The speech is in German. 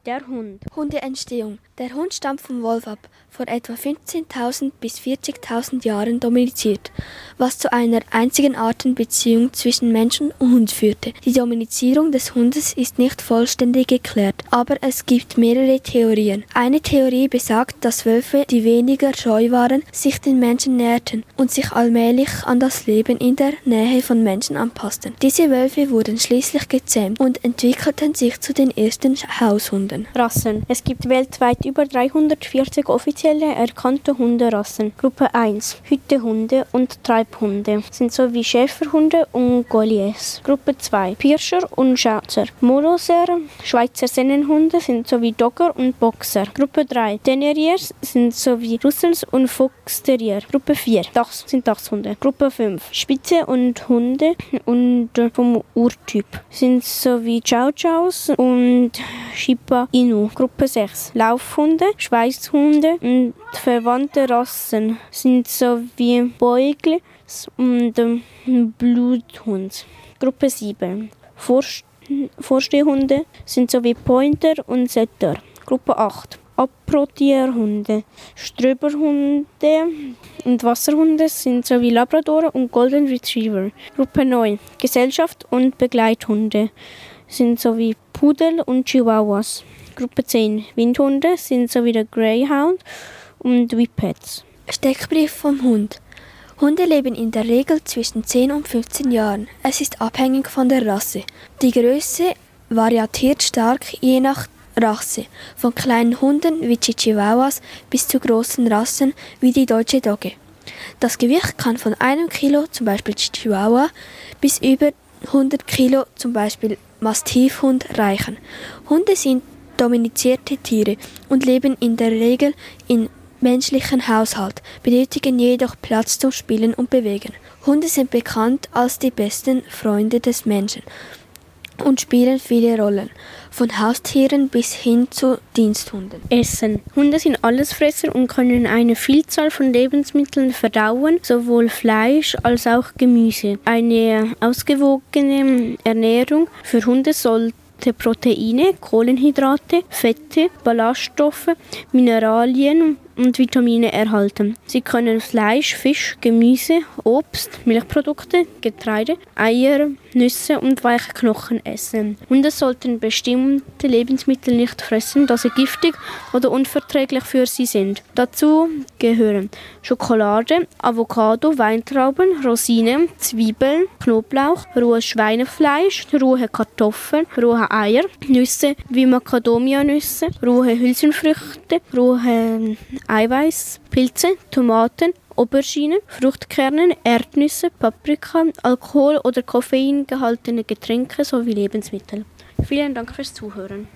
Der Hund. Hundeentstehung. Der Hund stammt vom Wolf ab, vor etwa 15.000 bis 40.000 Jahren domestiziert, was zu einer einzigen Artenbeziehung zwischen Mensch und Hund führte. Die Domestizierung des Hundes ist nicht vollständig geklärt, aber es gibt mehrere Theorien. Eine Theorie besagt, dass Wölfe, die weniger scheu waren, sich den Menschen näherten und sich allmählich an das Leben in der Nähe von Menschen anpassten. Diese Wölfe wurden schließlich gezähmt und entwickelten sich zu den ersten Haushunden. Rassen. Es gibt weltweit über 340 offizielle erkannte Hunderassen. Gruppe 1. Hütehunde und Treibhunde sind sowie Schäferhunde und Gauliers. Gruppe 2. Pirscher und Schnauzer. Molosser, Schweizer Sennenhunde sind sowie Dogger und Boxer. Gruppe 3. Terriers sind sowie Russells und Fox-Terrier. Gruppe 4. Dachshunde. Gruppe 5. Spitze und Hunde und vom Urtyp sind sowie Chow-Chows und Shiba Inu. Gruppe 6. Laufhunde, Schweißhunde und verwandte Rassen sind sowie Beugles und Bluthund. Gruppe 7. Vorstehhunde sind sowie Pointer und Setter. Gruppe 8. Apportierhunde, Ströberhunde und Wasserhunde sind sowie Labrador und Golden Retriever. Gruppe 9. Gesellschaft und Begleithunde sind sowie Pudel und Chihuahuas. Gruppe 10. Windhunde sind sowie der Greyhound und Whippets. Steckbrief vom Hund. Hunde leben in der Regel zwischen 10 und 15 Jahren. Es ist abhängig von der Rasse. Die Größe variiert stark je nach Rasse, von kleinen Hunden wie Chihuahuas bis zu großen Rassen wie die Deutsche Dogge. Das Gewicht kann von 1 Kilo, zum Beispiel Chihuahua, bis über 100 Kilo, zum Beispiel Mastiffhund, reichen. Hunde sind domestizierte Tiere und leben in der Regel in menschlichen Haushalt, benötigen jedoch Platz zum Spielen und Bewegen. Hunde sind bekannt als die besten Freunde des Menschen und spielen viele Rollen, von Haustieren bis hin zu Diensthunden. Essen. Hunde sind Allesfresser und können eine Vielzahl von Lebensmitteln verdauen, sowohl Fleisch als auch Gemüse. Eine ausgewogene Ernährung für Hunde sollte Proteine, Kohlenhydrate, Fette, Ballaststoffe, Mineralien und Vitamine erhalten. Sie können Fleisch, Fisch, Gemüse, Obst, Milchprodukte, Getreide, Eier, Nüsse und weiche Knochen essen. Hunde sollten bestimmte Lebensmittel nicht fressen, da sie giftig oder unverträglich für sie sind. Dazu gehören Schokolade, Avocado, Weintrauben, Rosinen, Zwiebeln, Knoblauch, rohes Schweinefleisch, rohe Kartoffeln, rohe Eier, Nüsse wie Macadamia-Nüsse, rohe Hülsenfrüchte, rohe Eiweiß, Pilze, Tomaten, Auberginen, Fruchtkerne, Erdnüsse, Paprika, Alkohol- oder Koffein gehaltene Getränke sowie Lebensmittel. Vielen Dank fürs Zuhören.